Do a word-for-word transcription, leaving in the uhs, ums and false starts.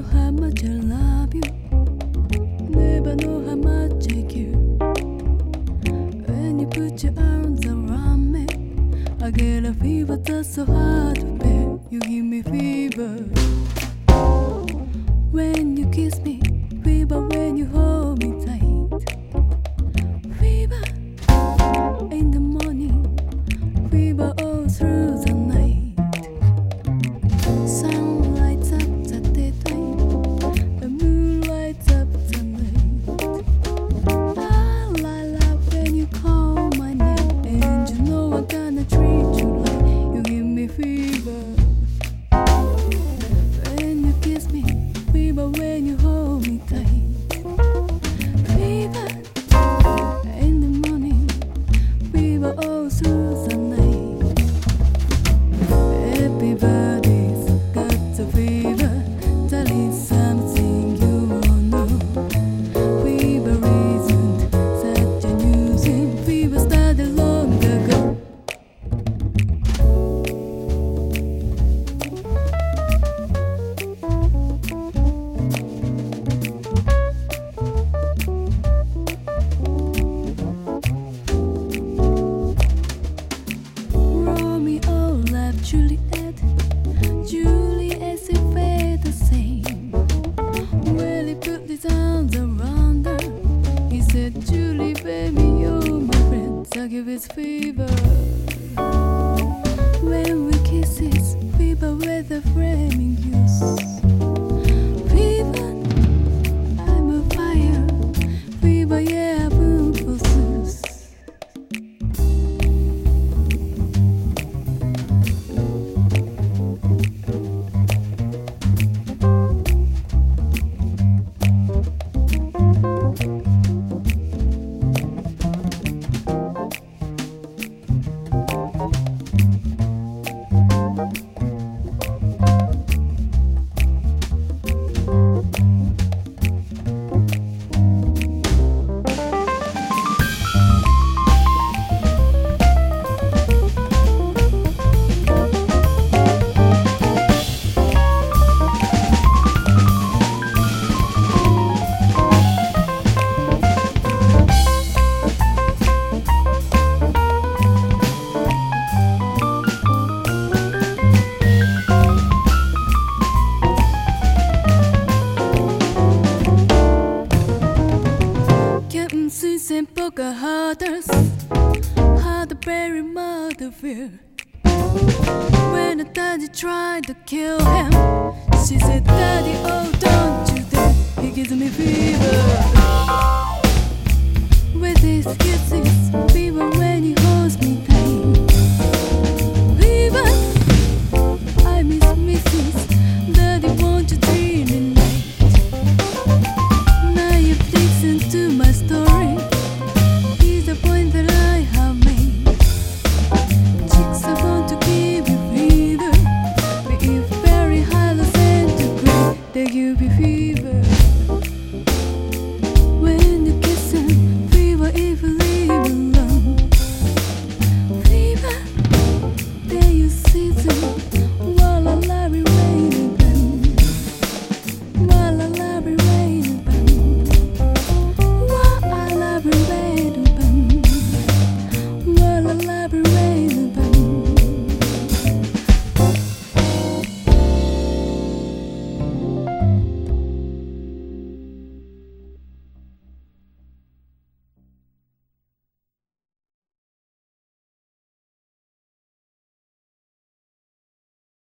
how much I love you. Never know how much I care. When you put your arms around me, I get a fever that's so hard to bear. You give me fever when you kiss me, fever when you hold me tight, fever in the morning, fever all through the night. Sun lights up the daytime, the moon lights up the night. I love when you call my name, and you know I'm gonna treat you right. You give me fever when you kiss me, fever when you hold me tight, fever in the morning, fever all through the night. Everybody's got the fever, that is something you all know. Fever isn't such a new thing, fever started long ago. Romeo loved Juliet, Juliet she felt the same. Well, he put his arms around her, he said, Julie, baby, you're my friend, so give it fever. When we kiss, it's fever with a framing use. Fever, I'm a fire, fever, yeah, boom for Zeus. Captain Seuss and Pocahontas had a very mild fear. When a daddy tried to kill him, she said, Daddy, oh, don't you dare, he gives me fever. With his kisses, fever when he holds me tight, fever, I miss Missus Daddy, won't you dream in night? Now you've listened to my story, here's the point that I have made. Chicks are born to give you fever, but if very high centigrade, they give you fever. When you kiss them, fever if you